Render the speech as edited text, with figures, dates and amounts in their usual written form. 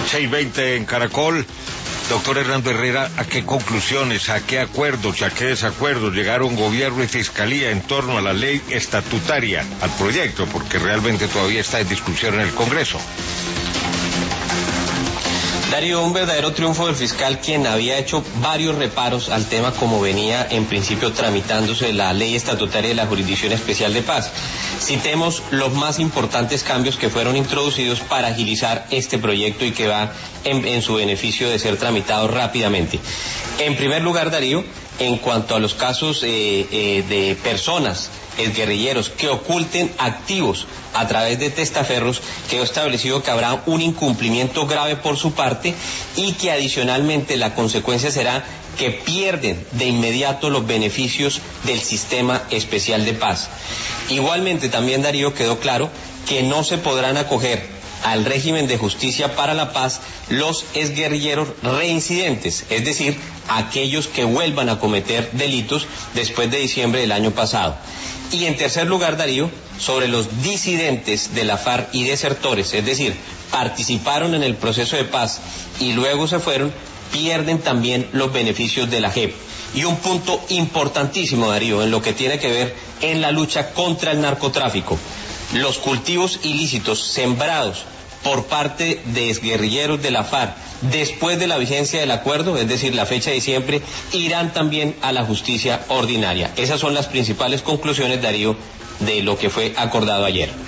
6:20 en Caracol. Doctor Hernando Herrera, ¿a qué conclusiones, a qué acuerdos y a qué desacuerdos llegaron gobierno y fiscalía en torno a la ley estatutaria, al proyecto, porque realmente todavía está en discusión en el Congreso? Darío, un verdadero triunfo del fiscal, quien había hecho varios reparos al tema como venía en principio tramitándose la ley estatutaria de la Jurisdicción Especial de Paz. Citemos los más importantes cambios que fueron introducidos para agilizar este proyecto y que va en su beneficio de ser tramitado rápidamente. En primer lugar, Darío, en cuanto a los casos de personas, guerrilleros, que oculten activos a través de testaferros, quedó establecido que habrá un incumplimiento grave por su parte y que adicionalmente la consecuencia será que pierden de inmediato los beneficios del sistema especial de paz. Igualmente también, Darío, quedó claro que no se podrán acoger al régimen de justicia para la paz los exguerrilleros reincidentes, es decir, aquellos que vuelvan a cometer delitos después de diciembre del año pasado. Y en tercer lugar, Darío, sobre los disidentes de la FARC y desertores, es decir, participaron en el proceso de paz y luego se fueron, pierden también los beneficios de la JEP. Y un punto importantísimo, Darío, en lo que tiene que ver en la lucha contra el narcotráfico: los cultivos ilícitos sembrados por parte de exguerrilleros de la FARC después de la vigencia del acuerdo, es decir, la fecha de diciembre, irán también a la justicia ordinaria. Esas son las principales conclusiones, Darío, de lo que fue acordado ayer.